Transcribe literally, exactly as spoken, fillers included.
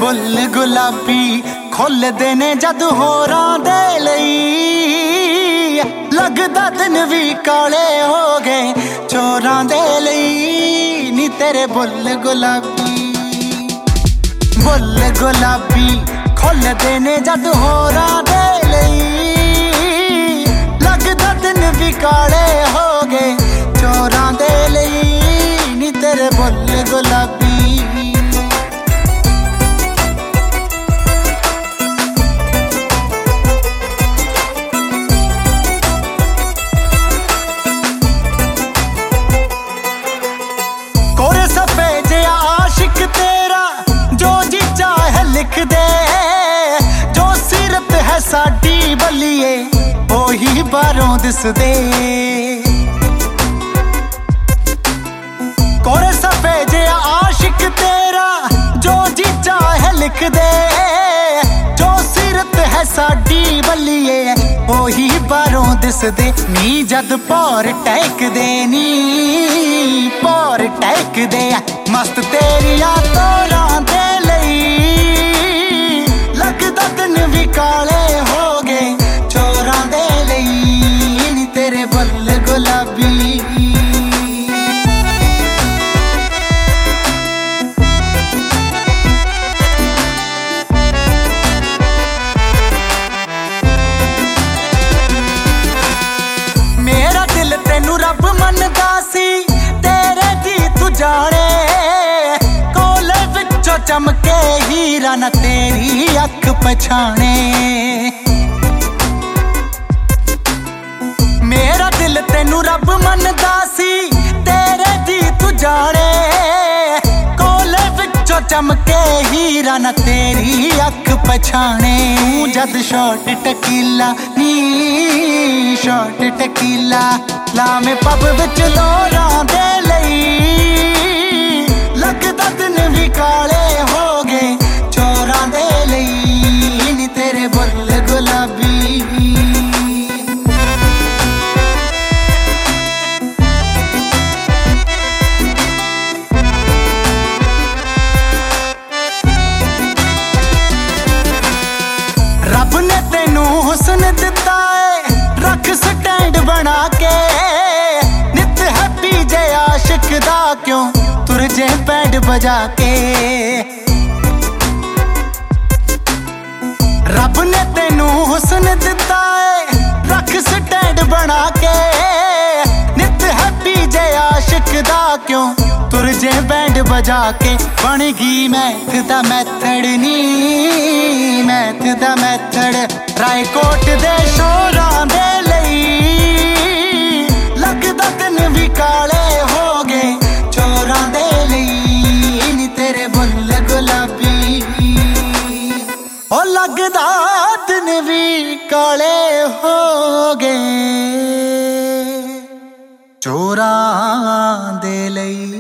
Bull गुलाबी खुलदे ने जद होरां दे लई लगदा दिन भी काले हो गए चोरां दे लई नी तेरे बुल गुलाबी बुल गुलाबी खुलदे ने जद होरां दे लई लगदा दिन भी काले हो गए चोरां दे लई नी तेरे बुल गुलाबी लिख दे जो सीरत है साडी बलिए ओही बारों दिस दे कोरे सफे जे आशिक तेरा जो जी चाहे लिख दे जो सीरत है साडी बलिए ओही बारों दिस दे नी जद पौर टैक दे नी पौर टैक दे मस्त तेरिया तोरां दे काले हो गए चोरां दे लई नी तेरे बुल गुलाबी मेरा दिल तेनू रब मनदा सी तेरे दी तू जाने कोले विचों चमके हीरा ना तेरी अख पछाने मेरा दिल तेनू रब मनदा सी तेरे दी तू जाने कोले विचों चमके हीरा ना तेरी अख पछाने जद शॉट टकीला नी शॉट टकीला ला में पब विच लोरां दे लई लगदा दिन भी काले हो गए चोरां दे लई नी तेरे बुल गुलाबी रब ने तेनू हुस्न दिता है रख स्टैंड बना के नित हैप्पी जे आशिक दा क्यों तुर जे बैंड बजा के रब ने तेनू हुस्न दिता है रख स्टैंड बना के नित हैप्पी जे आशिक दा क्यों तुर जे बैंड बजा के बन गई मैथ दा मैथड नी मैथ दा मैथड रायकोट दे शोरां दे लई लगदा दिन भी काले हो गए चोरां दे लई नी तेरे बुल गुलाबी ओ लगदा दिन भी काले हो गए चोरां दे लई।